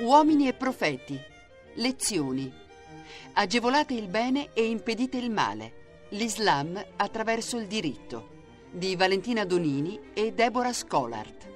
Uomini e profeti. Lezioni. Agevolate il bene e impedite il male. L'Islam attraverso il diritto. Di Valentina Donini e Deborah Scholart.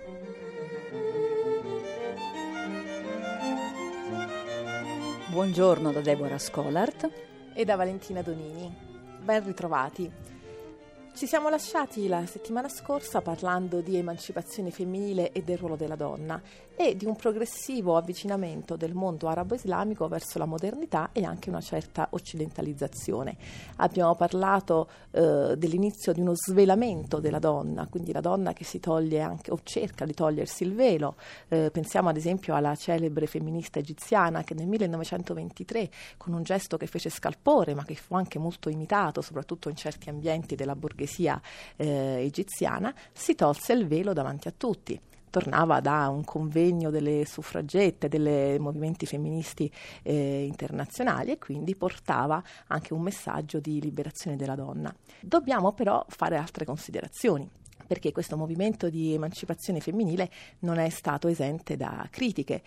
Buongiorno da Deborah Scholart e da Valentina Donini. Ben ritrovati. Ci siamo lasciati la settimana scorsa parlando di emancipazione femminile e del ruolo della donna e di un progressivo avvicinamento del mondo arabo-islamico verso la modernità e anche una certa occidentalizzazione. Abbiamo parlato dell'inizio di uno svelamento della donna, quindi la donna che si toglie anche o cerca di togliersi il velo. Pensiamo ad esempio alla celebre femminista egiziana che nel 1923, con un gesto che fece scalpore ma che fu anche molto imitato soprattutto in certi ambienti della borghesia egiziana, si tolse il velo davanti a tutti. Tornava da un convegno delle suffragette, dei movimenti femministi internazionali, e quindi portava anche un messaggio di liberazione della donna. Dobbiamo però fare altre considerazioni, perché questo movimento di emancipazione femminile non è stato esente da critiche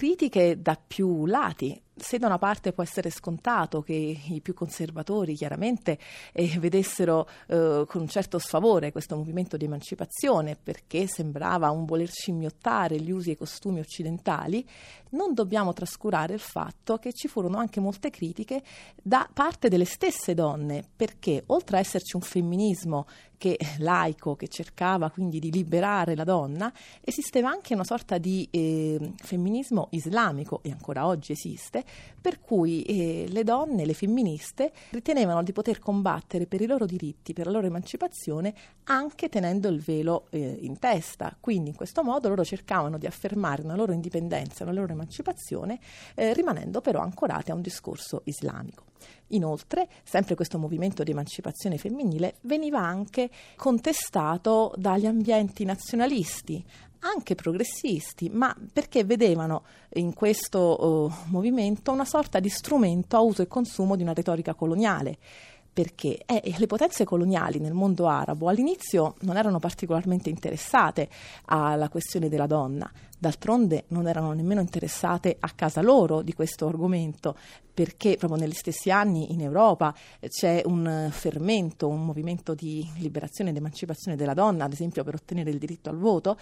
da più lati. Se da una parte può essere scontato che i più conservatori chiaramente vedessero con un certo sfavore questo movimento di emancipazione perché sembrava un voler scimmiottare gli usi e i costumi occidentali, non dobbiamo trascurare il fatto che ci furono anche molte critiche da parte delle stesse donne, perché oltre a esserci un femminismo laico che cercava quindi di liberare la donna, esisteva anche una sorta di femminismo islamico, e ancora oggi esiste, per cui le donne, le femministe, ritenevano di poter combattere per i loro diritti, per la loro emancipazione, anche tenendo il velo in testa. Quindi in questo modo loro cercavano di affermare una loro indipendenza, una loro emancipazione, rimanendo però ancorate a un discorso islamico. Inoltre, sempre questo movimento di emancipazione femminile veniva anche contestato dagli ambienti nazionalisti, anche progressisti, ma perché vedevano in questo movimento una sorta di strumento a uso e consumo di una retorica coloniale. Perché le potenze coloniali nel mondo arabo all'inizio non erano particolarmente interessate alla questione della donna, d'altronde non erano nemmeno interessate a casa loro di questo argomento, perché proprio negli stessi anni in Europa c'è un fermento, un movimento di liberazione ed emancipazione della donna, ad esempio per ottenere il diritto al voto,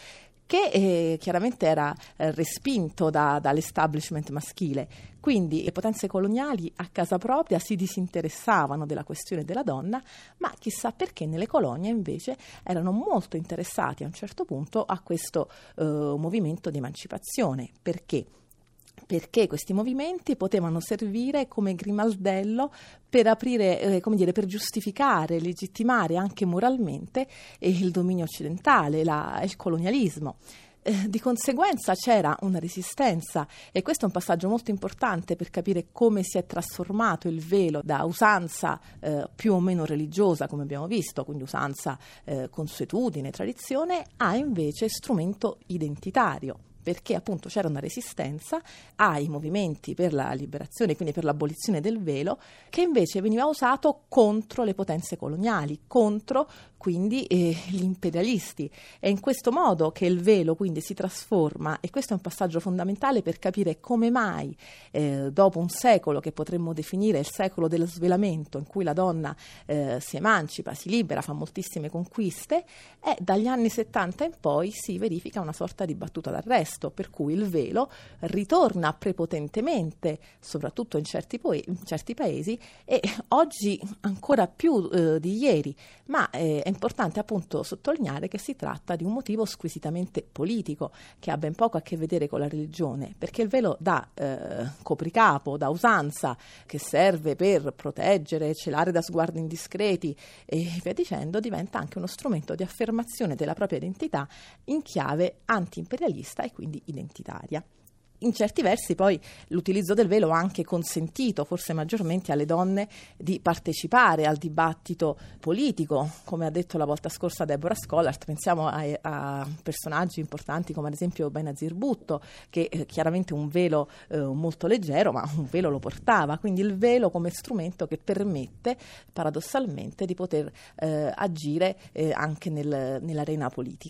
che chiaramente era respinto dall'establishment maschile. Quindi le potenze coloniali a casa propria si disinteressavano della questione della donna, ma chissà perché nelle colonie invece erano molto interessati a un certo punto a questo movimento di emancipazione. Perché? Perché questi movimenti potevano servire come grimaldello per aprire, per giustificare, legittimare anche moralmente il dominio occidentale, il colonialismo. Di conseguenza c'era una resistenza, e questo è un passaggio molto importante per capire come si è trasformato il velo da usanza più o meno religiosa, come abbiamo visto, quindi usanza, consuetudine, tradizione, a invece strumento identitario, perché appunto c'era una resistenza ai movimenti per la liberazione, quindi per l'abolizione del velo, che invece veniva usato contro le potenze coloniali, contro quindi gli imperialisti. È in questo modo che il velo quindi si trasforma, e questo è un passaggio fondamentale per capire come mai dopo un secolo che potremmo definire il secolo dello svelamento, in cui la donna si emancipa, si libera, fa moltissime conquiste, dagli anni 70 in poi si verifica una sorta di battuta d'arresto, per cui il velo ritorna prepotentemente, soprattutto in certi paesi, e oggi ancora più di ieri, ma è importante appunto sottolineare che si tratta di un motivo squisitamente politico, che ha ben poco a che vedere con la religione, perché il velo da copricapo, da usanza, che serve per proteggere, celare da sguardi indiscreti e via dicendo, diventa anche uno strumento di affermazione della propria identità in chiave anti-imperialista e quindi identitaria. In certi versi poi l'utilizzo del velo ha anche consentito, forse maggiormente alle donne, di partecipare al dibattito politico, come ha detto la volta scorsa Deborah Scholart. Pensiamo a personaggi importanti come ad esempio Benazir Bhutto, che chiaramente un velo molto leggero, ma un velo lo portava, quindi il velo come strumento che permette paradossalmente di poter agire anche nell'arena politica.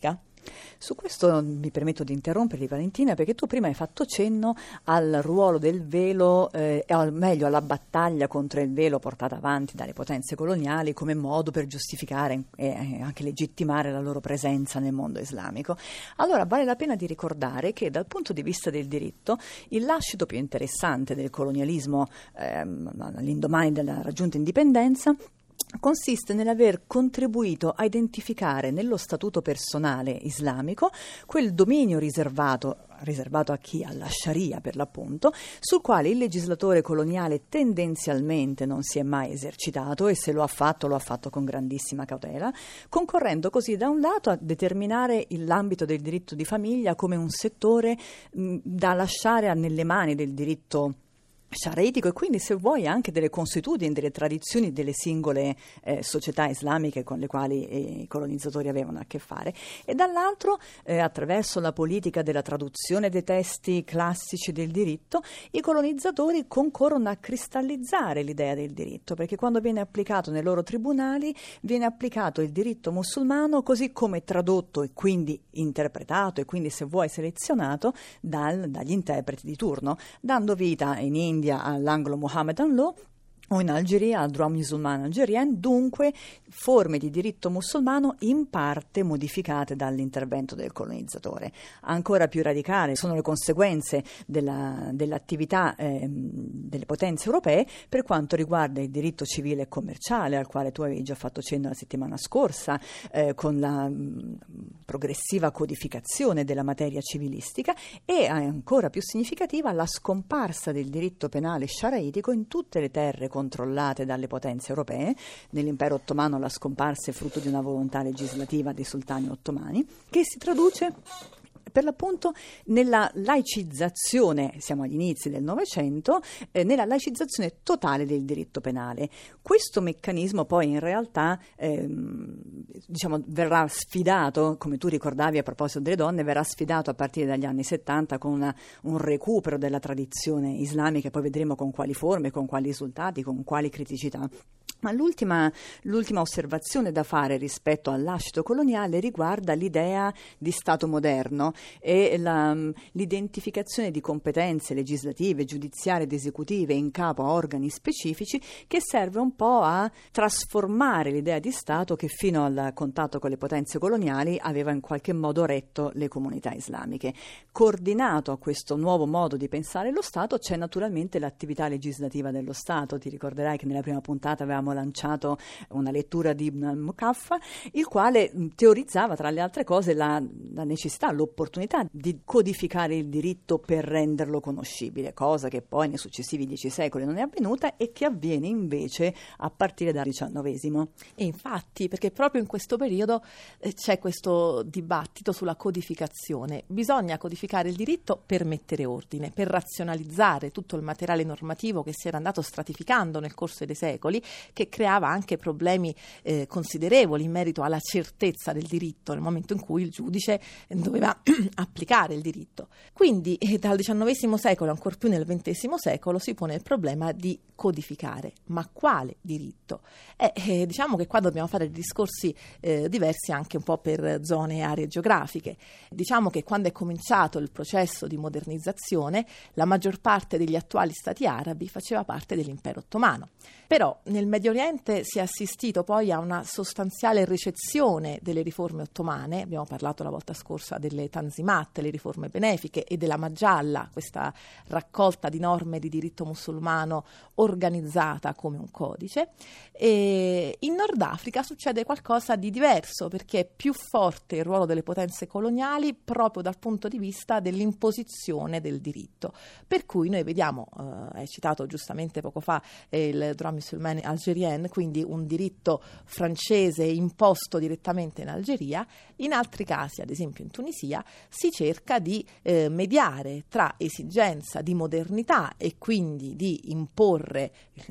Su questo mi permetto di interromperti, Valentina, perché tu prima hai fatto cenno al ruolo del velo, o meglio alla battaglia contro il velo portata avanti dalle potenze coloniali come modo per giustificare e anche legittimare la loro presenza nel mondo islamico. Allora vale la pena di ricordare che dal punto di vista del diritto il lascito più interessante del colonialismo all'indomani della raggiunta indipendenza consiste nell'aver contribuito a identificare nello statuto personale islamico quel dominio riservato a chi? Alla Sharia, per l'appunto, sul quale il legislatore coloniale tendenzialmente non si è mai esercitato, e se lo ha fatto con grandissima cautela, concorrendo così da un lato a determinare l'ambito del diritto di famiglia come un settore da lasciare nelle mani del diritto sciaretico, e quindi, se vuoi, anche delle consuetudini, delle tradizioni delle singole società islamiche con le quali i colonizzatori avevano a che fare, e dall'altro attraverso la politica della traduzione dei testi classici del diritto i colonizzatori concorrono a cristallizzare l'idea del diritto, perché quando viene applicato nei loro tribunali viene applicato il diritto musulmano così come tradotto e quindi interpretato e quindi, se vuoi, selezionato dagli interpreti di turno, dando vita in India all'Anglo-Mohammedan Law o in Algeria al droit musulman algerien, dunque forme di diritto musulmano in parte modificate dall'intervento del colonizzatore. Ancora più radicali sono le conseguenze dell'attività delle potenze europee per quanto riguarda il diritto civile e commerciale, al quale tu avevi già fatto cenno la settimana scorsa, con la progressiva codificazione della materia civilistica, e ancora più significativa la scomparsa del diritto penale sciaraitico in tutte le terre controllate dalle potenze europee. Nell'impero ottomano la scomparsa è frutto di una volontà legislativa dei sultani ottomani, che si traduce per l'appunto nella laicizzazione, siamo agli inizi del Novecento, nella laicizzazione totale del diritto penale. Questo meccanismo poi in realtà verrà sfidato, come tu ricordavi a proposito delle donne, verrà sfidato a partire dagli anni 70 con un recupero della tradizione islamica, e poi vedremo con quali forme, con quali risultati, con quali criticità. Ma l'ultima osservazione da fare rispetto al lascito coloniale riguarda l'idea di Stato moderno e l'identificazione di competenze legislative, giudiziarie ed esecutive in capo a organi specifici, che serve un po' a trasformare l'idea di Stato che fino al contatto con le potenze coloniali aveva in qualche modo retto le comunità islamiche. Coordinato a questo nuovo modo di pensare lo Stato c'è naturalmente l'attività legislativa dello Stato. Ti ricorderai che nella prima puntata avevamo lanciato una lettura di Ibn al-Mukaffa, il quale teorizzava, tra le altre cose, la necessità, l'opportunità di codificare il diritto per renderlo conoscibile, cosa che poi nei successivi 10 secoli non è avvenuta e che avviene invece a partire dal XIX. E infatti, perché proprio in questo periodo c'è questo dibattito sulla codificazione. Bisogna codificare il diritto per mettere ordine, per razionalizzare tutto il materiale normativo che si era andato stratificando nel corso dei secoli, che creava anche problemi considerevoli in merito alla certezza del diritto nel momento in cui il giudice doveva applicare il diritto. Quindi dal XIX secolo, ancor più nel XX secolo, si pone il problema di codificare. Ma quale diritto? Diciamo che qua dobbiamo fare discorsi diversi anche un po' per zone e aree geografiche. Diciamo che quando è cominciato il processo di modernizzazione, la maggior parte degli attuali stati arabi faceva parte dell'impero ottomano. Però nel Medio Oriente si è assistito poi a una sostanziale ricezione delle riforme ottomane. Abbiamo parlato la volta scorsa delle Tanzimat, le riforme benefiche, e della Majalla, questa raccolta di norme di diritto musulmano organizzata come un codice. E in Nord Africa succede qualcosa di diverso, perché è più forte il ruolo delle potenze coloniali proprio dal punto di vista dell'imposizione del diritto. Per cui noi vediamo, hai citato giustamente poco fa il droit musulman algerien, quindi un diritto francese imposto direttamente in Algeria. In altri casi, ad esempio in Tunisia, si cerca di mediare tra esigenza di modernità e quindi di imporre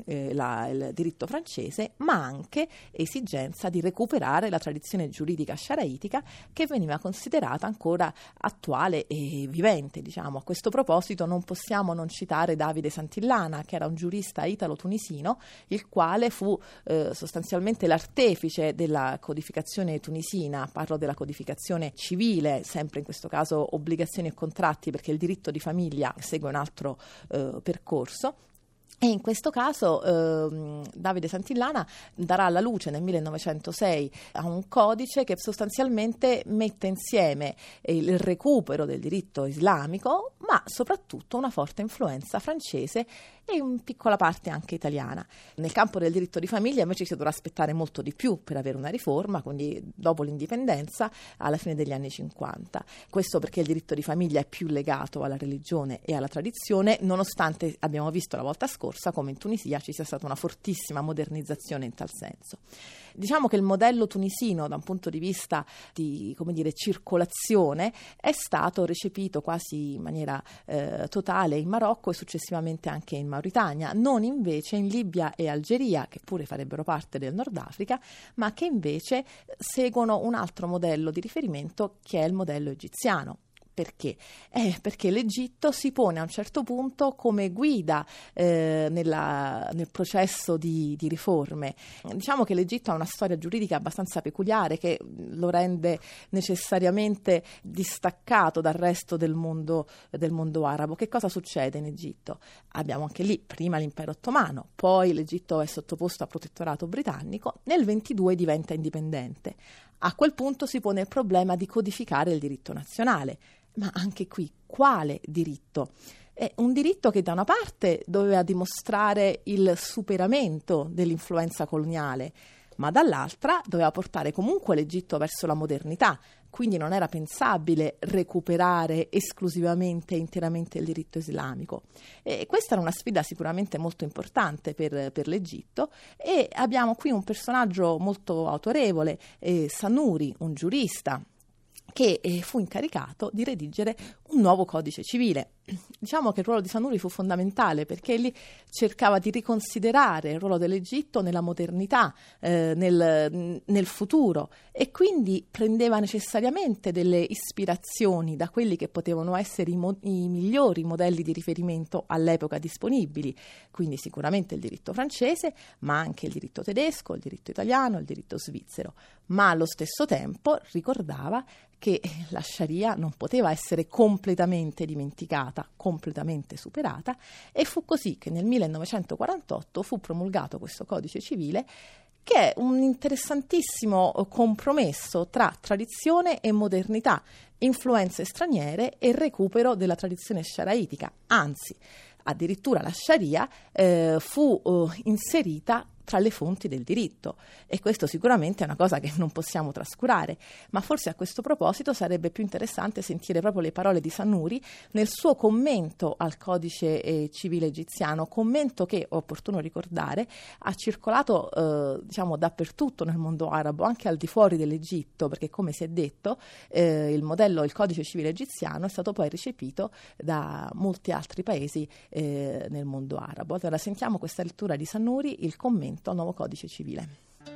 il diritto francese, ma anche esigenza di recuperare la tradizione giuridica sciaraitica, che veniva considerata ancora attuale e vivente. Diciamo, a questo proposito non possiamo non citare Davide Santillana, che era un giurista italo-tunisino, il quale fu sostanzialmente l'artefice della codificazione tunisina. Parlo della codificazione civile, sempre in questo caso obbligazioni e contratti, perché il diritto di famiglia segue un altro percorso. E in questo caso Davide Santillana darà alla luce nel 1906 a un codice che sostanzialmente mette insieme il recupero del diritto islamico, ma soprattutto una forte influenza francese e in piccola parte anche italiana. Nel campo del diritto di famiglia invece si dovrà aspettare molto di più per avere una riforma, quindi dopo l'indipendenza alla fine degli anni 50. Questo perché il diritto di famiglia è più legato alla religione e alla tradizione, nonostante abbiamo visto la volta scorsa come in Tunisia ci sia stata una fortissima modernizzazione in tal senso. Diciamo che il modello tunisino da un punto di vista di, circolazione è stato recepito quasi in maniera totale in Marocco e successivamente anche in Mauritania, non invece in Libia e Algeria, che pure farebbero parte del Nord Africa, ma che invece seguono un altro modello di riferimento che è il modello egiziano. Perché? Perché l'Egitto si pone a un certo punto come guida nel processo di riforme. Diciamo che l'Egitto ha una storia giuridica abbastanza peculiare che lo rende necessariamente distaccato dal resto del mondo arabo. Che cosa succede in Egitto? Abbiamo anche lì prima l'impero ottomano, poi l'Egitto è sottoposto a protettorato britannico, nel 22 diventa indipendente. A quel punto si pone il problema di codificare il diritto nazionale. Ma anche qui, quale diritto? È un diritto che da una parte doveva dimostrare il superamento dell'influenza coloniale, ma dall'altra doveva portare comunque l'Egitto verso la modernità, quindi non era pensabile recuperare esclusivamente e interamente il diritto islamico. E questa era una sfida sicuramente molto importante per l'Egitto, e abbiamo qui un personaggio molto autorevole, Sanuri, un giurista, che fu incaricato di redigere un nuovo codice civile. Diciamo che il ruolo di Sanuri fu fondamentale perché lì cercava di riconsiderare il ruolo dell'Egitto nella modernità, nel futuro, e quindi prendeva necessariamente delle ispirazioni da quelli che potevano essere i migliori modelli di riferimento all'epoca disponibili, quindi sicuramente il diritto francese, ma anche il diritto tedesco, il diritto italiano, il diritto svizzero, ma allo stesso tempo ricordava che la Sharia non poteva essere completamente dimenticata, completamente superata, e fu così che nel 1948 fu promulgato questo codice civile, che è un interessantissimo compromesso tra tradizione e modernità, influenze straniere e recupero della tradizione sciaraitica. Anzi, addirittura la Sharia fu inserita tra le fonti del diritto, e questo sicuramente è una cosa che non possiamo trascurare, ma forse a questo proposito sarebbe più interessante sentire proprio le parole di Sanuri nel suo commento al codice civile egiziano, commento che, è opportuno ricordare, ha circolato dappertutto nel mondo arabo, anche al di fuori dell'Egitto, perché come si è detto il codice civile egiziano è stato poi recepito da molti altri paesi nel mondo arabo. Allora sentiamo questa lettura di Sanuri, il commento al nuovo codice civile.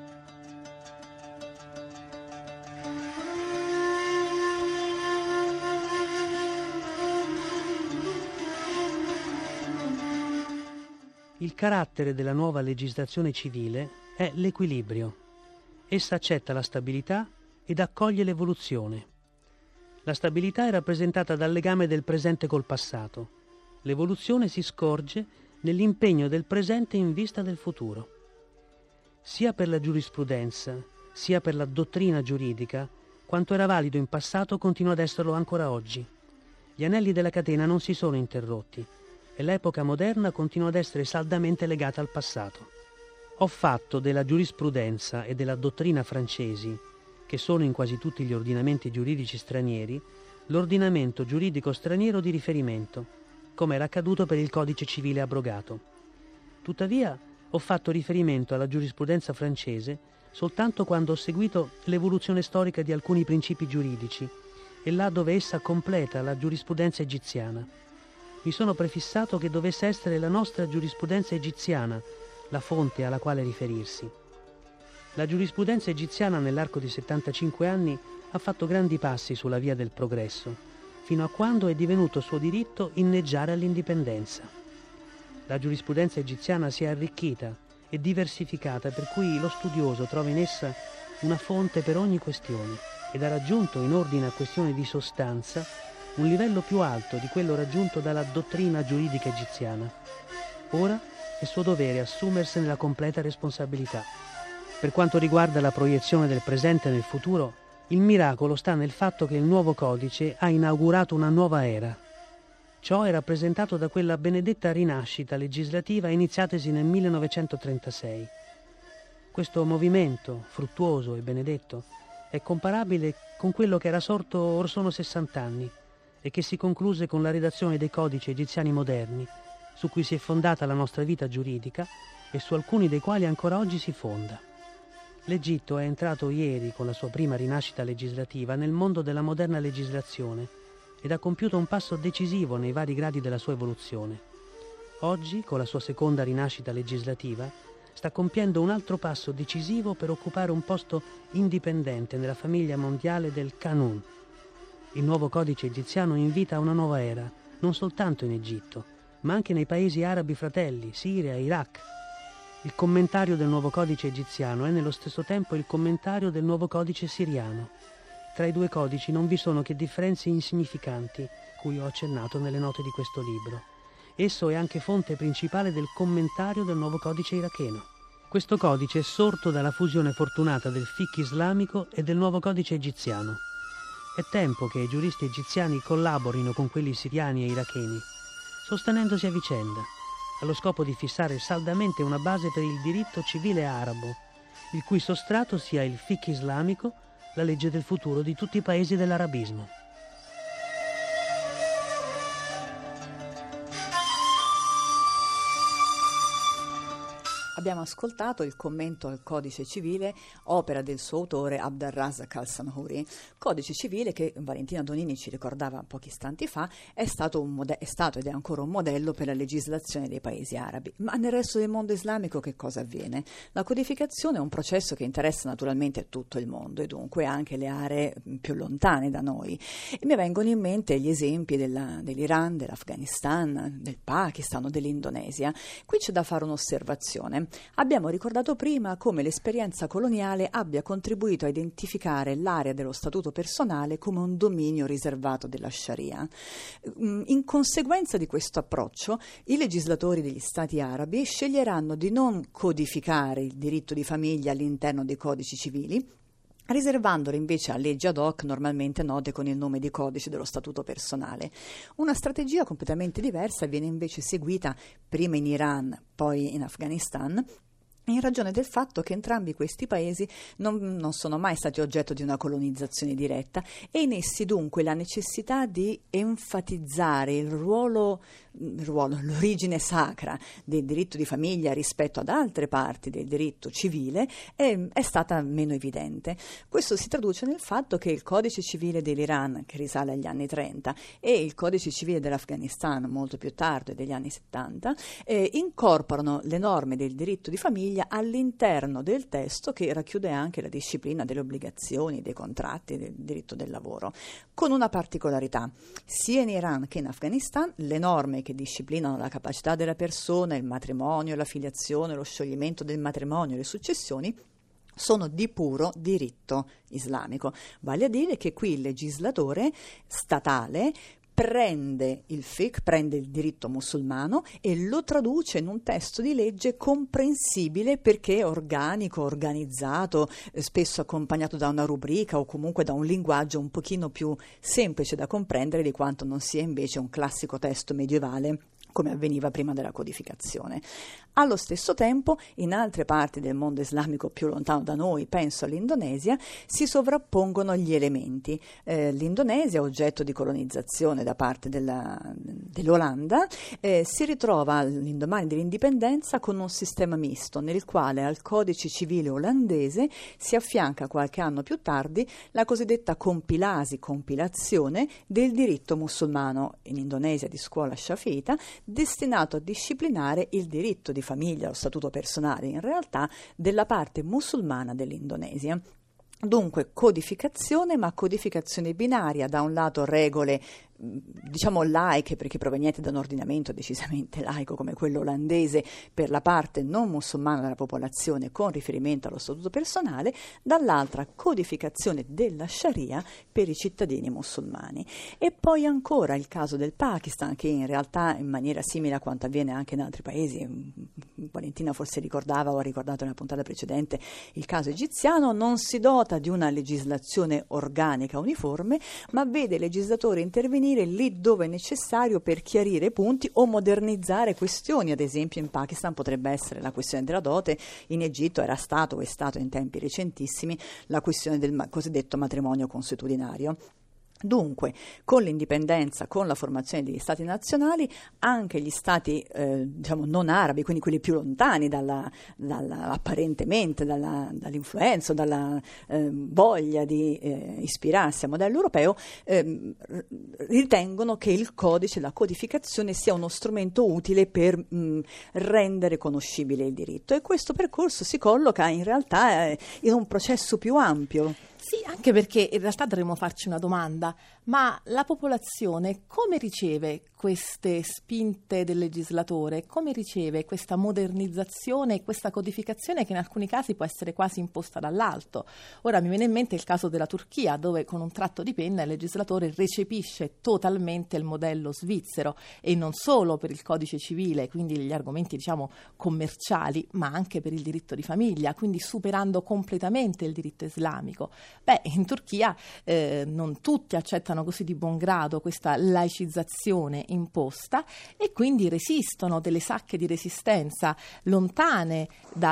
Il carattere della nuova legislazione civile è l'equilibrio. Essa accetta la stabilità ed accoglie l'evoluzione. La stabilità è rappresentata dal legame del presente col passato. L'evoluzione si scorge nell'impegno del presente in vista del futuro. Sia per la giurisprudenza, sia per la dottrina giuridica, quanto era valido in passato continua ad esserlo ancora oggi. Gli anelli della catena non si sono interrotti e l'epoca moderna continua ad essere saldamente legata al passato. Ho fatto della giurisprudenza e della dottrina francesi, che sono in quasi tutti gli ordinamenti giuridici stranieri, l'ordinamento giuridico straniero di riferimento, come era accaduto per il codice civile abrogato. Tuttavia, ho fatto riferimento alla giurisprudenza francese soltanto quando ho seguito l'evoluzione storica di alcuni principi giuridici e là dove essa completa la giurisprudenza egiziana. Mi sono prefissato che dovesse essere la nostra giurisprudenza egiziana la fonte alla quale riferirsi. La giurisprudenza egiziana nell'arco di 75 anni ha fatto grandi passi sulla via del progresso, fino a quando è divenuto suo diritto inneggiare all'indipendenza. La giurisprudenza egiziana si è arricchita e diversificata, per cui lo studioso trova in essa una fonte per ogni questione ed ha raggiunto, in ordine a questioni di sostanza, un livello più alto di quello raggiunto dalla dottrina giuridica egiziana. Ora è suo dovere assumersene la completa responsabilità. Per quanto riguarda la proiezione del presente nel futuro, il miracolo sta nel fatto che il nuovo codice ha inaugurato una nuova era. Ciò è rappresentato da quella benedetta rinascita legislativa iniziatasi nel 1936. Questo movimento, fruttuoso e benedetto, è comparabile con quello che era sorto or sono 60 anni e che si concluse con la redazione dei codici egiziani moderni, su cui si è fondata la nostra vita giuridica e su alcuni dei quali ancora oggi si fonda. L'Egitto è entrato ieri, con la sua prima rinascita legislativa, nel mondo della moderna legislazione ed ha compiuto un passo decisivo nei vari gradi della sua evoluzione. Oggi, con la sua seconda rinascita legislativa, sta compiendo un altro passo decisivo per occupare un posto indipendente nella famiglia mondiale del Qanun. Il nuovo codice egiziano invita a una nuova era, non soltanto in Egitto, ma anche nei paesi arabi fratelli, Siria e Iraq. Il commentario del nuovo codice egiziano è nello stesso tempo il commentario del nuovo codice siriano. Tra i due codici non vi sono che differenze insignificanti, cui ho accennato nelle note di questo libro. Esso è anche fonte principale del commentario del nuovo codice iracheno. Questo codice è sorto dalla fusione fortunata del fiqh islamico e del nuovo codice egiziano. È tempo che i giuristi egiziani collaborino con quelli siriani e iracheni, sostenendosi a vicenda, allo scopo di fissare saldamente una base per il diritto civile arabo, il cui sostrato sia il fiqh islamico, la legge del futuro di tutti i paesi dell'arabismo. Abbiamo ascoltato il commento al Codice Civile, opera del suo autore Abd-ar-Razzaq al-Sanhuri. Codice Civile che Valentina Donini ci ricordava pochi istanti fa è stato ed è ancora un modello per la legislazione dei paesi arabi. Ma nel resto del mondo islamico che cosa avviene? La codificazione è un processo che interessa naturalmente tutto il mondo e dunque anche le aree più lontane da noi. E mi vengono in mente gli esempi dell'Iran, dell'Afghanistan, del Pakistan o dell'Indonesia. Qui c'è da fare un'osservazione. Abbiamo ricordato prima come l'esperienza coloniale abbia contribuito a identificare l'area dello statuto personale come un dominio riservato della Sharia. In conseguenza di questo approccio, i legislatori degli stati arabi sceglieranno di non codificare il diritto di famiglia all'interno dei codici civili, riservandolo invece a leggi ad hoc normalmente note con il nome di codice dello statuto personale. Una strategia completamente diversa viene invece seguita prima in Iran, poi in Afghanistan, in ragione del fatto che entrambi questi paesi non sono mai stati oggetto di una colonizzazione diretta e in essi dunque la necessità di enfatizzare l'origine sacra del diritto di famiglia rispetto ad altre parti del diritto civile è stata meno evidente. Questo si traduce nel fatto che il codice civile dell'Iran, che risale agli anni 30, e il codice civile dell'Afghanistan, molto più tardi, degli anni 70, incorporano le norme del diritto di famiglia all'interno del testo che racchiude anche la disciplina delle obbligazioni, dei contratti, del diritto del lavoro, con una particolarità. Sia in Iran che in Afghanistan le norme che disciplinano la capacità della persona, il matrimonio, la filiazione, lo scioglimento del matrimonio e le successioni sono di puro diritto islamico. Vale a dire che qui il legislatore statale prende il fiqh, prende il diritto musulmano e lo traduce in un testo di legge comprensibile perché organico, organizzato, spesso accompagnato da una rubrica o comunque da un linguaggio un pochino più semplice da comprendere di quanto non sia invece un classico testo medievale come avveniva prima della codificazione. Allo stesso tempo, in altre parti del mondo islamico più lontano da noi, penso all'Indonesia, si sovrappongono gli elementi. L'Indonesia, oggetto di colonizzazione da parte dell'Olanda, si ritrova all'indomani dell'indipendenza con un sistema misto, nel quale al codice civile olandese si affianca qualche anno più tardi la cosiddetta compilazione del diritto musulmano, in Indonesia di scuola sciafita, destinato a disciplinare il diritto di famiglia, lo statuto personale in realtà, della parte musulmana dell'Indonesia. Dunque codificazione, ma codificazione binaria, da un lato regole diciamo laiche, perché provenienti da un ordinamento decisamente laico come quello olandese per la parte non musulmana della popolazione con riferimento allo statuto personale, dall'altra codificazione della Sharia per i cittadini musulmani. E poi ancora il caso del Pakistan, che in realtà in maniera simile a quanto avviene anche in altri paesi, Valentina forse ricordava o ha ricordato nella puntata precedente il caso egiziano, non si dota di una legislazione organica uniforme, ma vede il legislatore intervenire lì dove è necessario per chiarire punti o modernizzare questioni. Ad esempio in Pakistan potrebbe essere la questione della dote, in Egitto era stato o è stato in tempi recentissimi la questione del cosiddetto matrimonio consuetudinario. Dunque, con l'indipendenza, con la formazione degli stati nazionali, anche gli stati diciamo non arabi, quindi quelli più lontani apparentemente dall'influenza, dalla voglia di ispirarsi al modello europeo, ritengono che il codice, la codificazione sia uno strumento utile per rendere conoscibile il diritto, e questo percorso si colloca in realtà in un processo più ampio. Sì, anche perché in realtà dovremmo farci una domanda: ma la popolazione come riceve queste spinte del legislatore? Come riceve questa modernizzazione e questa codificazione che in alcuni casi può essere quasi imposta dall'alto? Ora mi viene in mente il caso della Turchia, dove con un tratto di penna il legislatore recepisce totalmente il modello svizzero, e non solo per il codice civile, quindi gli argomenti diciamo commerciali, ma anche per il diritto di famiglia, quindi superando completamente il diritto islamico. In Turchia non tutti accettano così di buon grado questa laicizzazione imposta, e quindi resistono delle sacche di resistenza lontane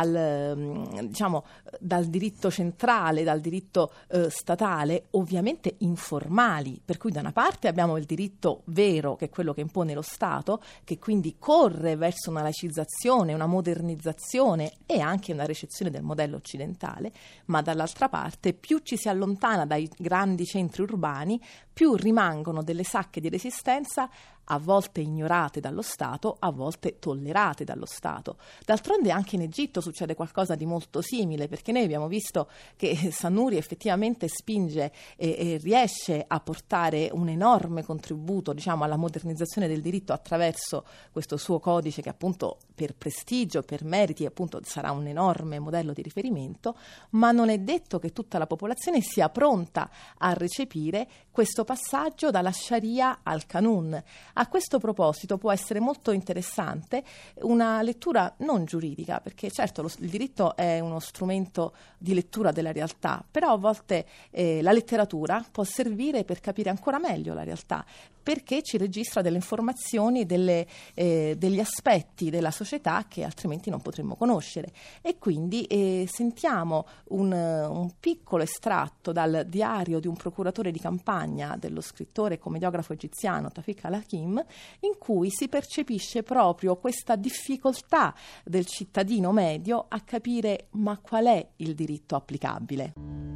dal diritto centrale, dal diritto statale, ovviamente informali, per cui da una parte abbiamo il diritto vero, che è quello che impone lo Stato, che quindi corre verso una laicizzazione, una modernizzazione e anche una recezione del modello occidentale, ma dall'altra parte più ci si allontana dai grandi centri urbani, più rimangono delle sacche di resistenza, a volte ignorate dallo Stato, a volte tollerate dallo Stato. D'altronde anche in Egitto succede qualcosa di molto simile, perché noi abbiamo visto che Sanuri effettivamente spinge e riesce a portare un enorme contributo, diciamo, alla modernizzazione del diritto attraverso questo suo codice, che appunto per prestigio, per meriti, appunto sarà un enorme modello di riferimento, ma non è detto che tutta la popolazione sia pronta a recepire questo passaggio dalla Sharia al Qanun. A questo proposito può essere molto interessante una lettura non giuridica, perché certo il diritto è uno strumento di lettura della realtà, però a volte la letteratura può servire per capire ancora meglio la realtà, perché ci registra delle informazioni, degli aspetti della società che altrimenti non potremmo conoscere. E quindi sentiamo un piccolo estratto dal diario di un procuratore di campagna dello scrittore e commediografo egiziano Tawfiq al-Hakim, in cui si percepisce proprio questa difficoltà del cittadino medio a capire ma qual è il diritto applicabile.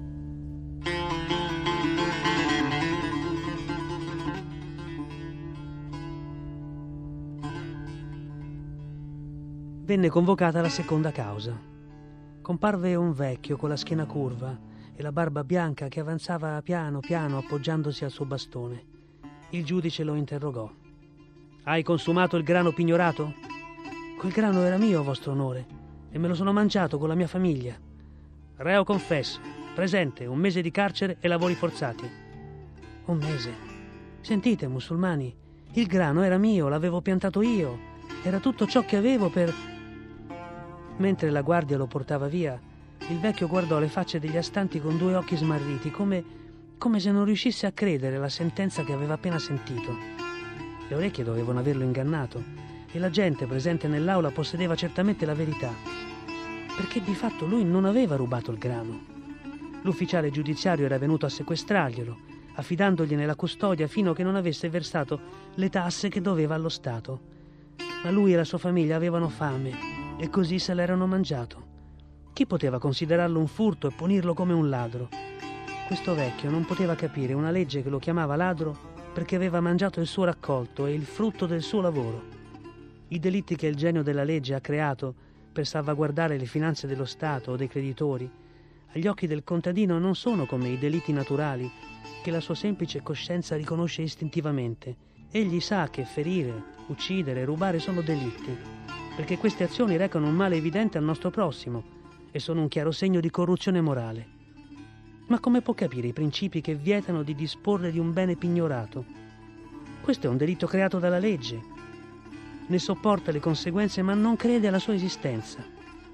Venne convocata la seconda causa. Comparve un vecchio con la schiena curva e la barba bianca che avanzava piano piano appoggiandosi al suo bastone. Il giudice lo interrogò. «Hai consumato il grano pignorato?» «Quel grano era mio, vostro onore, e me lo sono mangiato con la mia famiglia». «Reo confesso, presente, 1 mese di carcere e lavori forzati». «1 mese? Sentite, musulmani, il grano era mio, l'avevo piantato io, era tutto ciò che avevo per...» Mentre la guardia lo portava via, il vecchio guardò le facce degli astanti con 2 occhi smarriti, come se non riuscisse a credere alla sentenza che aveva appena sentito. Le orecchie dovevano averlo ingannato, e la gente presente nell'aula possedeva certamente la verità, perché di fatto lui non aveva rubato il grano. L'ufficiale giudiziario era venuto a sequestrarglielo, affidandogliene la custodia fino a che non avesse versato le tasse che doveva allo Stato. Ma lui e la sua famiglia avevano fame, e così se l'erano mangiato. Chi poteva considerarlo un furto e punirlo come un ladro? Questo vecchio non poteva capire una legge che lo chiamava ladro perché aveva mangiato il suo raccolto e il frutto del suo lavoro. I delitti che il genio della legge ha creato per salvaguardare le finanze dello Stato o dei creditori agli occhi del contadino non sono come i delitti naturali che la sua semplice coscienza riconosce istintivamente. Egli sa che ferire, uccidere, rubare sono delitti, perché queste azioni recano un male evidente al nostro prossimo e sono un chiaro segno di corruzione morale. Ma come può capire i principi che vietano di disporre di un bene pignorato? Questo è un delitto creato dalla legge. Ne sopporta le conseguenze, ma non crede alla sua esistenza.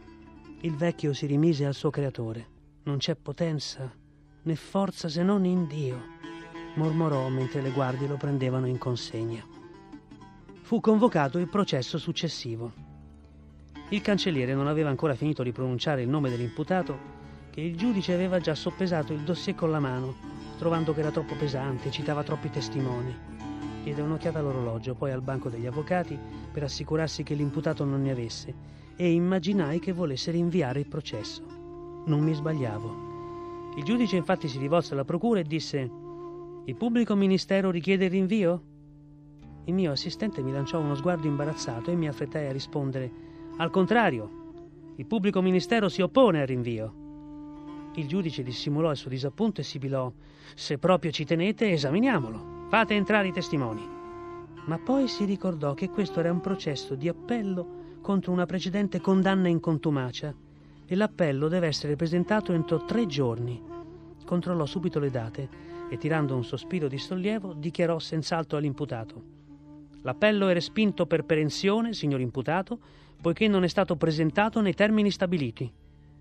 Il vecchio si rimise al suo creatore. Non c'è potenza né forza se non in Dio, mormorò mentre le guardie lo prendevano in consegna. Fu convocato il processo successivo. Il cancelliere non aveva ancora finito di pronunciare il nome dell'imputato che il giudice aveva già soppesato il dossier con la mano, trovando che era troppo pesante, citava troppi testimoni. Diede un'occhiata all'orologio, poi al banco degli avvocati per assicurarsi che l'imputato non ne avesse, e immaginai che volesse rinviare il processo. Non mi sbagliavo. Il giudice infatti si rivolse alla procura e disse: «Il pubblico ministero richiede il rinvio?» Il mio assistente mi lanciò uno sguardo imbarazzato e mi affrettai a rispondere: «Al contrario, il pubblico ministero si oppone al rinvio». Il giudice dissimulò il suo disappunto e sibilò: «Se proprio ci tenete, esaminiamolo. Fate entrare i testimoni». Ma poi si ricordò che questo era un processo di appello contro una precedente condanna in contumacia e l'appello deve essere presentato entro 3 giorni. Controllò subito le date e, tirando un sospiro di sollievo, dichiarò senz'altro all'imputato: «L'appello è respinto per perenzione, signor imputato, poiché non è stato presentato nei termini stabiliti».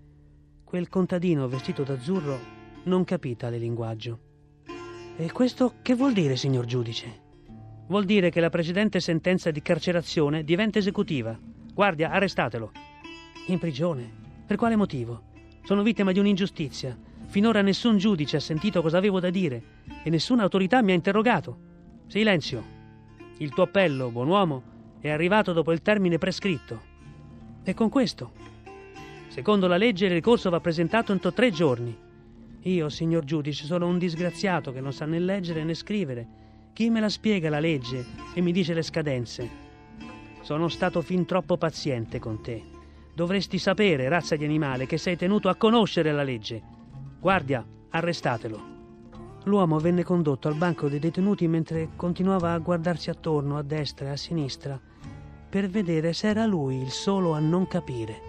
Quel contadino vestito d'azzurro non capì tale linguaggio. «E questo che vuol dire, signor giudice?» «Vuol dire che la precedente sentenza di carcerazione diventa esecutiva. Guardia, arrestatelo». «In prigione? Per quale motivo? Sono vittima di un'ingiustizia. Finora nessun giudice ha sentito cosa avevo da dire e nessuna autorità mi ha interrogato. Silenzio. Il tuo appello, buon uomo, è arrivato dopo il termine prescritto. E con questo, secondo la legge, il ricorso va presentato entro 3 giorni. Io, signor giudice, sono un disgraziato che non sa né leggere né scrivere. Chi me la spiega la legge e mi dice le scadenze? Sono stato fin troppo paziente con te. Dovresti sapere, razza di animale, che sei tenuto a conoscere la legge. Guardia, arrestatelo». L'uomo venne condotto al banco dei detenuti mentre continuava a guardarsi attorno, a destra e a sinistra, per vedere se era lui il solo a non capire.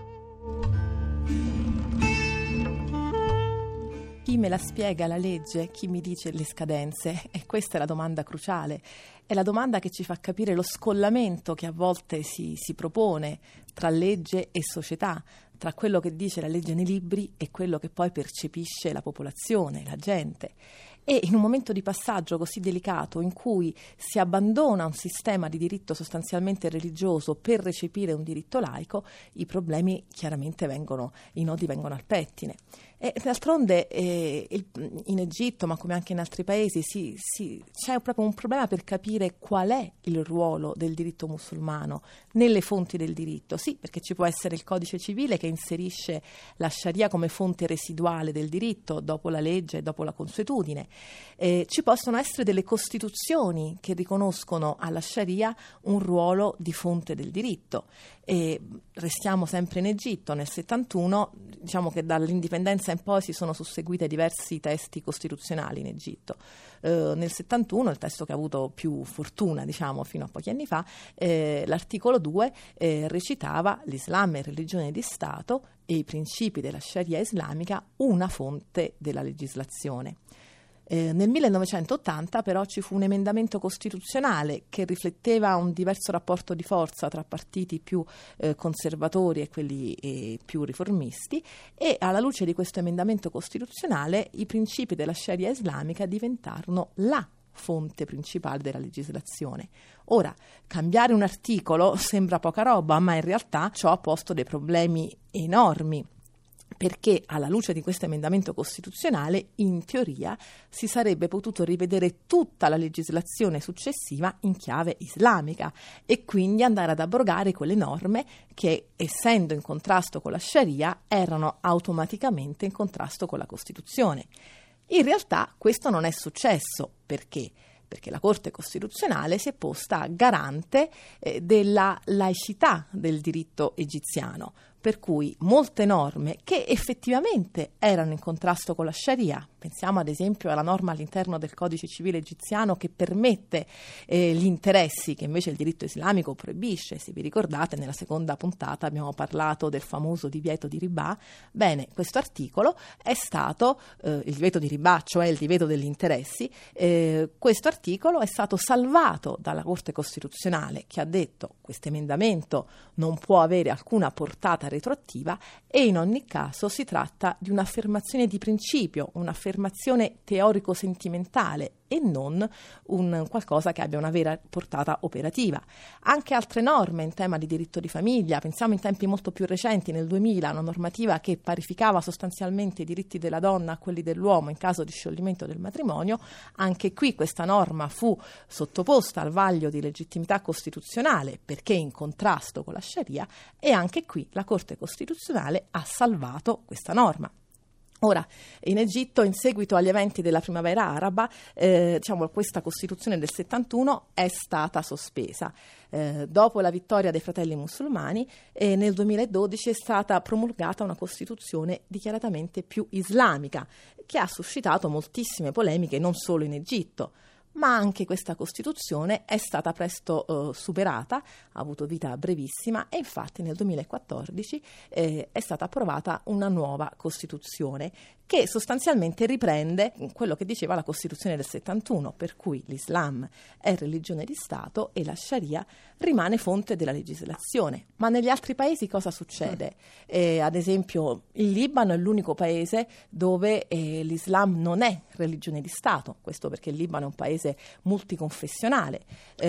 Chi me la spiega la legge? Chi mi dice le scadenze? E questa è la domanda cruciale. È la domanda che ci fa capire lo scollamento che a volte si propone tra legge e società, tra quello che dice la legge nei libri e quello che poi percepisce la popolazione, la gente. E in un momento di passaggio così delicato in cui si abbandona un sistema di diritto sostanzialmente religioso per recepire un diritto laico, i problemi chiaramente i nodi vengono al pettine. E d'altronde in Egitto, ma come anche in altri paesi, c'è proprio un problema per capire qual è il ruolo del diritto musulmano nelle fonti del diritto. Sì, perché ci può essere il codice civile che inserisce la Sharia come fonte residuale del diritto, dopo la legge e dopo la consuetudine. Ci possono essere delle costituzioni che riconoscono alla Sharia un ruolo di fonte del diritto. E restiamo sempre in Egitto. Nel 71, diciamo che dall'indipendenza in poi si sono susseguiti diversi testi costituzionali in Egitto. Nel 71, il testo che ha avuto più fortuna, diciamo, fino a pochi anni fa, l'articolo 2 recitava: l'Islam è religione di Stato e i principi della Sharia islamica una fonte della legislazione. Nel 1980 però ci fu un emendamento costituzionale che rifletteva un diverso rapporto di forza tra partiti più conservatori e quelli più riformisti, e alla luce di questo emendamento costituzionale i principi della Sharia islamica diventarono la fonte principale della legislazione. Ora, cambiare un articolo sembra poca roba, ma in realtà ciò ha posto dei problemi enormi, perché alla luce di questo emendamento costituzionale, in teoria, si sarebbe potuto rivedere tutta la legislazione successiva in chiave islamica e quindi andare ad abrogare quelle norme che, essendo in contrasto con la Sharia, erano automaticamente in contrasto con la Costituzione. In realtà questo non è successo. Perché? Perché la Corte Costituzionale si è posta garante della laicità del diritto egiziano. per cui molte norme che effettivamente erano in contrasto con la Sharia, pensiamo ad esempio alla norma all'interno del codice civile egiziano che permette gli interessi che invece il diritto islamico proibisce. Se vi ricordate, nella seconda puntata abbiamo parlato del famoso divieto di riba. Bene, questo articolo è stato, il divieto di riba, cioè il divieto degli interessi, questo articolo è stato salvato dalla Corte Costituzionale, che ha detto questo emendamento non può avere alcuna portata retroattiva e in ogni caso si tratta di un'affermazione di principio, un'affermazione teorico-sentimentale e non un qualcosa che abbia una vera portata operativa. Anche altre norme in tema di diritto di famiglia, pensiamo in tempi molto più recenti, nel 2000, una normativa che parificava sostanzialmente i diritti della donna a quelli dell'uomo in caso di scioglimento del matrimonio. Anche qui questa norma fu sottoposta al vaglio di legittimità costituzionale perché in contrasto con la Sharia, e anche qui la Corte Costituzionale ha salvato questa norma. Ora, in Egitto, in seguito agli eventi della primavera araba, questa Costituzione del 71 è stata sospesa. Dopo la vittoria dei fratelli musulmani, nel 2012 è stata promulgata una Costituzione dichiaratamente più islamica, che ha suscitato moltissime polemiche non solo in Egitto. Ma anche questa Costituzione è stata presto superata, ha avuto vita brevissima e infatti nel 2014 è stata approvata una nuova Costituzione che sostanzialmente riprende quello che diceva la Costituzione del 71, per cui l'Islam è religione di Stato e la Sharia rimane fonte della legislazione. Ma negli altri paesi cosa succede? Ad esempio il Libano è l'unico paese dove l'Islam non è religione di Stato, questo perché il Libano è un paese multiconfessionale.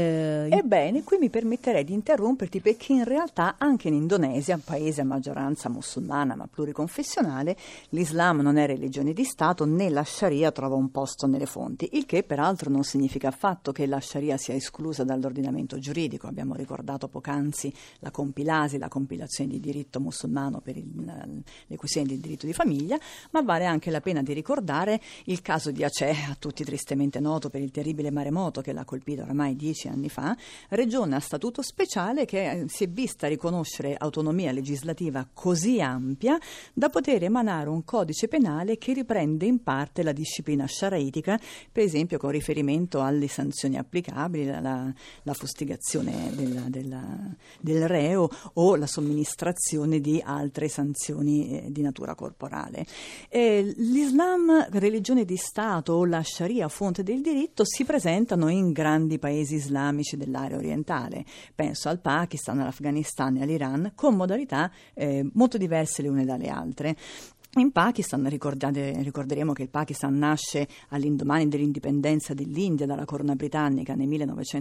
Ebbene, qui mi permetterei di interromperti perché in realtà anche in Indonesia, un paese a maggioranza musulmana ma pluriconfessionale, l'Islam non è religione di Stato né la Sharia trova un posto nelle fonti, il che peraltro non significa affatto che la Sharia sia esclusa dall'ordinamento giuridico. Abbiamo ricordato poc'anzi la compilasi, la compilazione di diritto musulmano per le questioni del diritto di famiglia, ma vale anche la pena di ricordare il caso di Aceh, a tutti tristemente noto per il terribile maremoto che l'ha colpito oramai 10 anni fa, regione a statuto speciale che si è vista riconoscere autonomia legislativa così ampia da poter emanare un codice penale che riprende in parte la disciplina sciaraitica, per esempio con riferimento alle sanzioni applicabili, la fustigazione del reo o la somministrazione di altre sanzioni di natura corporale. L'Islam, religione di Stato, o la Sharia, fonte del diritto, si presentano in grandi paesi islamici dell'area orientale. Penso al Pakistan, all'Afghanistan e all'Iran, con modalità molto diverse le une dalle altre. In Pakistan ricorderemo che il Pakistan nasce all'indomani dell'indipendenza dell'India dalla corona britannica nel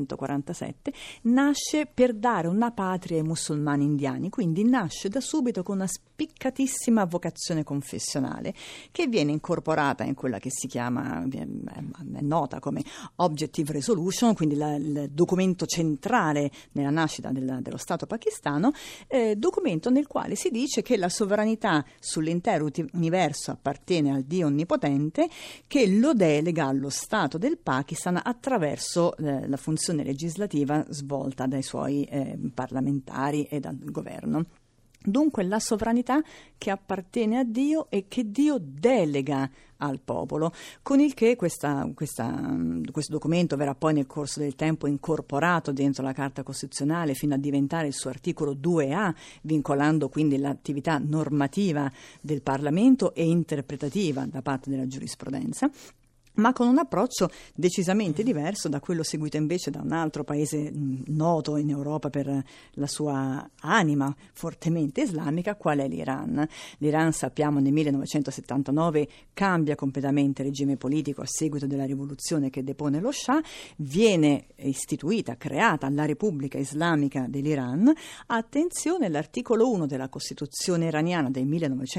1947, nasce per dare una patria ai musulmani indiani, quindi nasce da subito con una spiccatissima vocazione confessionale che viene incorporata in quella che si chiama, è nota come Objective Resolution, quindi il documento centrale nella nascita dello Stato pakistano, documento nel quale si dice che la sovranità sull'intero universo appartiene al Dio Onnipotente, che lo delega allo Stato del Pakistan attraverso la funzione legislativa svolta dai suoi parlamentari e dal governo. Dunque la sovranità che appartiene a Dio e che Dio delega al popolo, con il che questo documento verrà poi nel corso del tempo incorporato dentro la Carta Costituzionale fino a diventare il suo articolo 2A, vincolando quindi l'attività normativa del Parlamento e interpretativa da parte della giurisprudenza, ma con un approccio decisamente diverso da quello seguito invece da un altro paese noto in Europa per la sua anima fortemente islamica, qual è l'Iran. L'Iran, sappiamo, nel 1979 cambia completamente il regime politico a seguito della rivoluzione che depone lo Shah, viene istituita, creata la Repubblica Islamica dell'Iran. Attenzione, l'articolo 1 della Costituzione iraniana del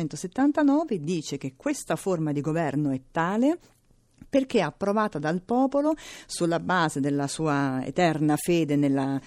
1979 dice che questa forma di governo è tale perché è approvata dal popolo sulla base della sua eterna fede nella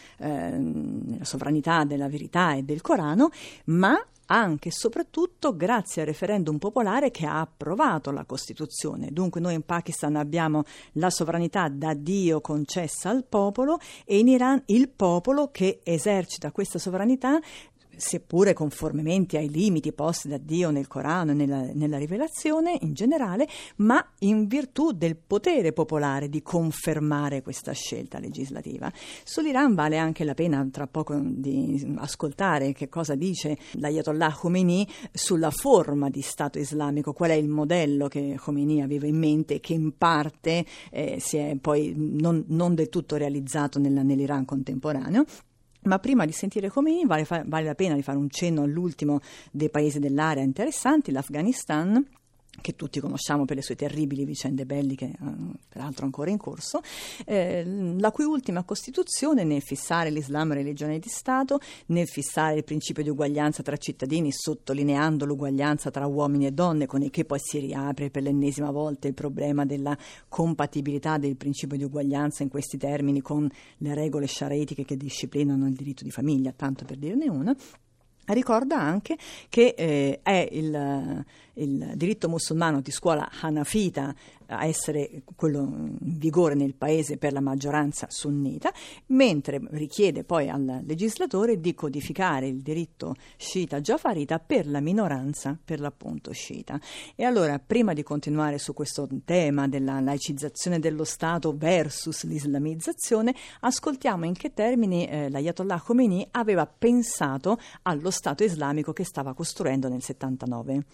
sovranità della verità e del Corano, ma anche e soprattutto grazie al referendum popolare che ha approvato la Costituzione. Dunque noi in Pakistan abbiamo la sovranità da Dio concessa al popolo e in Iran il popolo che esercita questa sovranità seppure conformemente ai limiti posti da Dio nel Corano e nella rivelazione in generale, ma in virtù del potere popolare di confermare questa scelta legislativa. Sull'Iran vale anche la pena tra poco di ascoltare che cosa dice l'Ayatollah Khomeini sulla forma di Stato islamico, qual è il modello che Khomeini aveva in mente e che in parte si è poi non del tutto realizzato nell'Iran contemporaneo. Ma prima di sentire Khomeini vale la pena di fare un cenno all'ultimo dei paesi dell'area interessanti, l'Afghanistan, che tutti conosciamo per le sue terribili vicende belliche, peraltro ancora in corso, la cui ultima Costituzione, nel fissare l'Islam religione di Stato, nel fissare il principio di uguaglianza tra cittadini, sottolineando l'uguaglianza tra uomini e donne, con il che poi si riapre per l'ennesima volta il problema della compatibilità del principio di uguaglianza in questi termini con le regole sciaretiche che disciplinano il diritto di famiglia, tanto per dirne una. Ricorda anche che è il diritto musulmano di scuola hanafita a essere quello in vigore nel paese per la maggioranza sunnita, mentre richiede poi al legislatore di codificare il diritto sciita jafarita per la minoranza, per l'appunto sciita. E allora, prima di continuare su questo tema della laicizzazione dello Stato versus l'islamizzazione, ascoltiamo in che termini l'Ayatollah Khomeini aveva pensato allo Stato islamico che stava costruendo nel 79.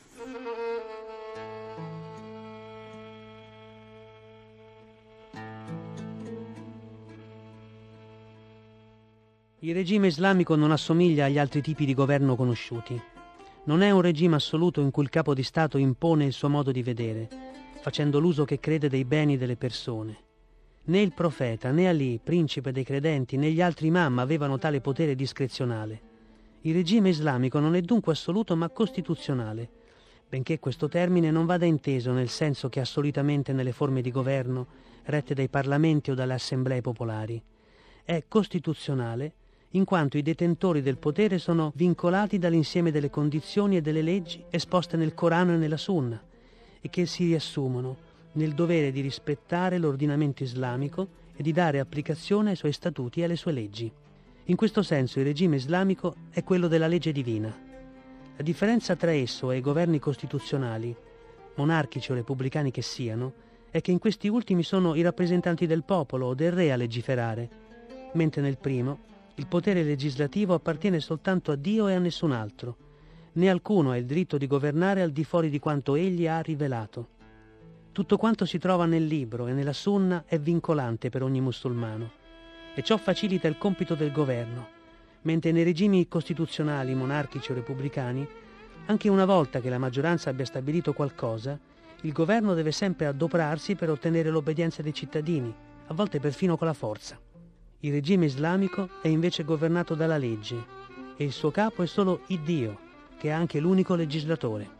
Il regime islamico non assomiglia agli altri tipi di governo conosciuti. Non è un regime assoluto in cui il capo di Stato impone il suo modo di vedere, facendo l'uso che crede dei beni delle persone. Né il profeta, né Ali, principe dei credenti, né gli altri imam avevano tale potere discrezionale. Il regime islamico non è dunque assoluto ma costituzionale, benché questo termine non vada inteso nel senso che ha solitamente nelle forme di governo rette dai parlamenti o dalle assemblee popolari. È costituzionale in quanto i detentori del potere sono vincolati dall'insieme delle condizioni e delle leggi esposte nel Corano e nella Sunna e che si riassumono nel dovere di rispettare l'ordinamento islamico e di dare applicazione ai suoi statuti e alle sue leggi. In questo senso il regime islamico è quello della legge divina. La differenza tra esso e i governi costituzionali, monarchici o repubblicani che siano, è che in questi ultimi sono i rappresentanti del popolo o del re a legiferare, mentre nel primo il potere legislativo appartiene soltanto a Dio e a nessun altro, né alcuno ha il diritto di governare al di fuori di quanto egli ha rivelato. Tutto quanto si trova nel libro e nella sunna è vincolante per ogni musulmano e ciò facilita il compito del governo, mentre nei regimi costituzionali, monarchici o repubblicani, anche una volta che la maggioranza abbia stabilito qualcosa, il governo deve sempre adoperarsi per ottenere l'obbedienza dei cittadini, a volte perfino con la forza. Il regime islamico è invece governato dalla legge e il suo capo è solo il Dio, che è anche l'unico legislatore.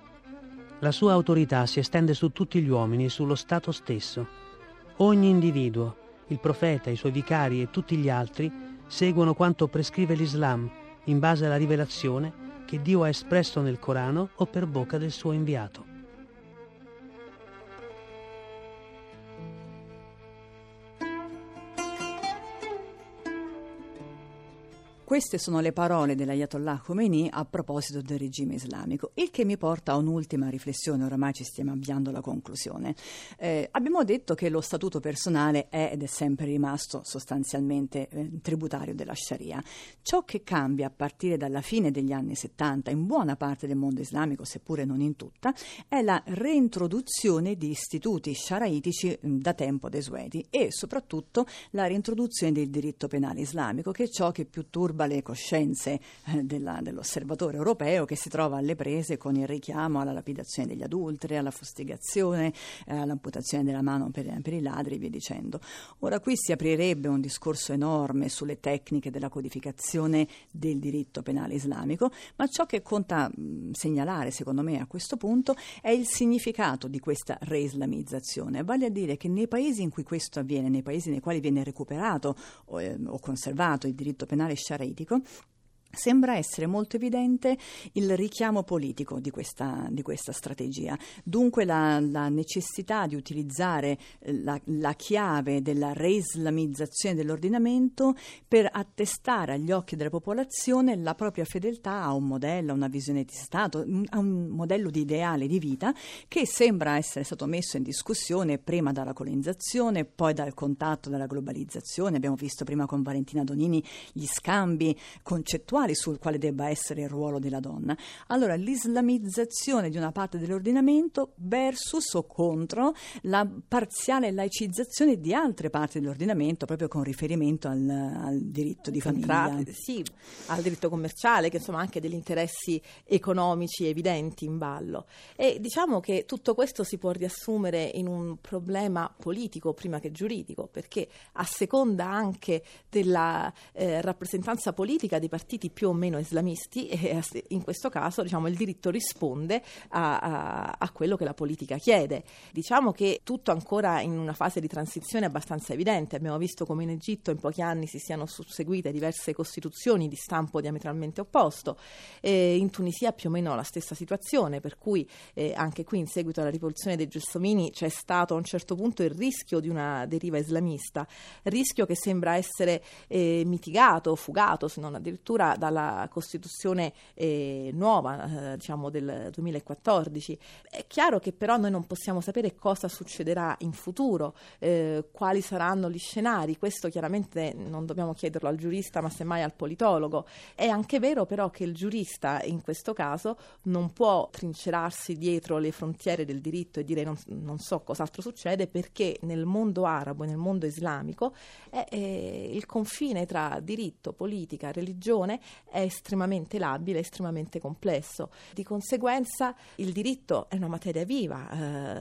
La sua autorità si estende su tutti gli uomini e sullo Stato stesso. Ogni individuo, il profeta, i suoi vicari e tutti gli altri seguono quanto prescrive l'Islam in base alla rivelazione che Dio ha espresso nel Corano o per bocca del suo inviato. Queste sono le parole dell'Ayatollah Khomeini a proposito del regime islamico, il che mi porta a un'ultima riflessione, oramai ci stiamo avviando alla conclusione. Abbiamo detto che lo statuto personale è ed è sempre rimasto sostanzialmente tributario della Sharia. Ciò che cambia a partire dalla fine degli anni 70 in buona parte del mondo islamico, seppure non in tutta, è la reintroduzione di istituti sharaitici da tempo desueti e soprattutto la reintroduzione del diritto penale islamico, che è ciò che più turba le coscienze dell'osservatore europeo, che si trova alle prese con il richiamo alla lapidazione degli adulteri, alla fustigazione, all'amputazione della mano per i ladri e via dicendo. Ora qui si aprirebbe un discorso enorme sulle tecniche della codificazione del diritto penale islamico, ma ciò che conta segnalare secondo me a questo punto è il significato di questa reislamizzazione, vale a dire che nei paesi in cui questo avviene, nei paesi nei quali viene recuperato o conservato il diritto penale sciaretico, sembra essere molto evidente il richiamo politico di questa strategia. Dunque la necessità di utilizzare la chiave della reislamizzazione dell'ordinamento per attestare agli occhi della popolazione la propria fedeltà a un modello, a una visione di Stato, a un modello di ideale di vita che sembra essere stato messo in discussione prima dalla colonizzazione, poi dal contatto dalla globalizzazione. Abbiamo visto prima con Valentina Donini gli scambi concettuali sul quale debba essere il ruolo della donna. Allora, l'islamizzazione di una parte dell'ordinamento versus o contro la parziale laicizzazione di altre parti dell'ordinamento, proprio con riferimento al diritto di famiglia. Sì, al diritto commerciale, che insomma ha anche degli interessi economici evidenti in ballo. E diciamo che tutto questo si può riassumere in un problema politico prima che giuridico, perché a seconda anche della rappresentanza politica dei partiti più o meno islamisti, e in questo caso diciamo il diritto risponde a quello che la politica chiede. Diciamo che tutto ancora in una fase di transizione abbastanza evidente. Abbiamo visto come in Egitto in pochi anni si siano susseguite diverse costituzioni di stampo diametralmente opposto, in Tunisia più o meno la stessa situazione, per cui anche qui in seguito alla rivoluzione dei Gelsomini c'è stato a un certo punto il rischio di una deriva islamista, rischio che sembra essere mitigato, fugato, se non addirittura dalla Costituzione nuova, diciamo del 2014. È chiaro che però noi non possiamo sapere cosa succederà in futuro, quali saranno gli scenari. Questo chiaramente non dobbiamo chiederlo al giurista, ma semmai al politologo. È anche vero però che il giurista in questo caso non può trincerarsi dietro le frontiere del diritto e dire non so cos'altro succede, perché nel mondo arabo e nel mondo islamico il confine tra diritto, politica, religione è estremamente labile, estremamente complesso. Di conseguenza il diritto è una materia viva,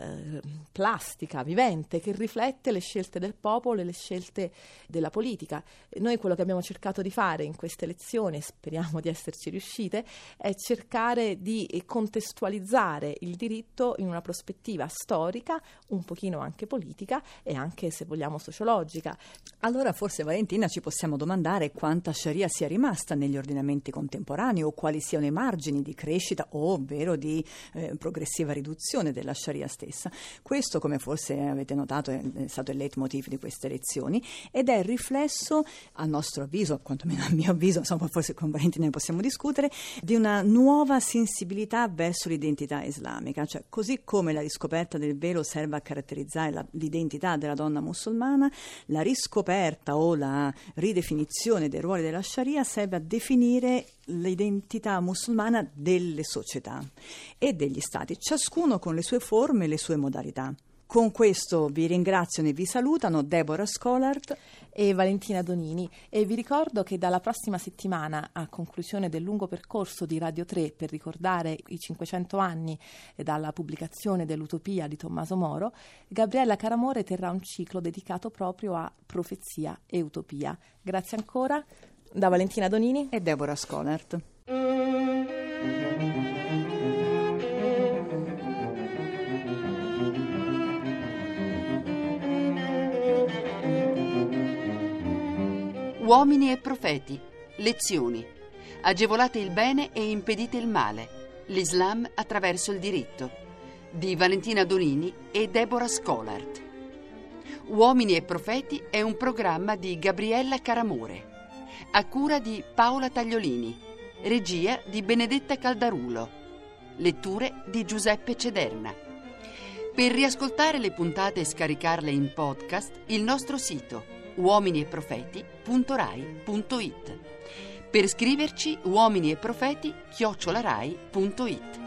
plastica, vivente, che riflette le scelte del popolo e le scelte della politica. Noi quello che abbiamo cercato di fare in queste lezioni, e speriamo di esserci riuscite, è cercare di contestualizzare il diritto in una prospettiva storica, un pochino anche politica e anche, se vogliamo, sociologica. Allora forse, Valentina, ci possiamo domandare quanta Sharia sia rimasta negli ordinamenti contemporanei o quali siano i margini di crescita o ovvero di progressiva riduzione della Sharia stessa. Questo, come forse avete notato, è stato il leitmotiv di queste lezioni ed è il riflesso, a nostro avviso, quantomeno a mio avviso, insomma forse con Valentina ne possiamo discutere, di una nuova sensibilità verso l'identità islamica, cioè così come la riscoperta del velo serve a caratterizzare l'identità della donna musulmana, la riscoperta o la ridefinizione dei ruoli della Sharia serve a definire l'identità musulmana delle società e degli stati, ciascuno con le sue forme e le sue modalità. Con questo vi ringraziano e vi salutano Deborah Scholart e Valentina Donini, e vi ricordo che dalla prossima settimana, a conclusione del lungo percorso di Radio 3 per ricordare i 500 anni dalla pubblicazione dell'Utopia di Tommaso Moro, Gabriella Caramore terrà un ciclo dedicato proprio a profezia e utopia. Grazie ancora da Valentina Donini e Deborah Scholart. Uomini e profeti, lezioni. Agevolate il bene e impedite il male. L'Islam attraverso il diritto. Di Valentina Donini e Deborah Scholart. Uomini e profeti è un programma di Gabriella Caramore, a cura di Paola Tagliolini, regia di Benedetta Caldarulo, letture di Giuseppe Cederna. Per riascoltare le puntate e scaricarle in podcast, il nostro sito uominieprofeti.rai.it. Per scriverci uominieprofeti@rai.it.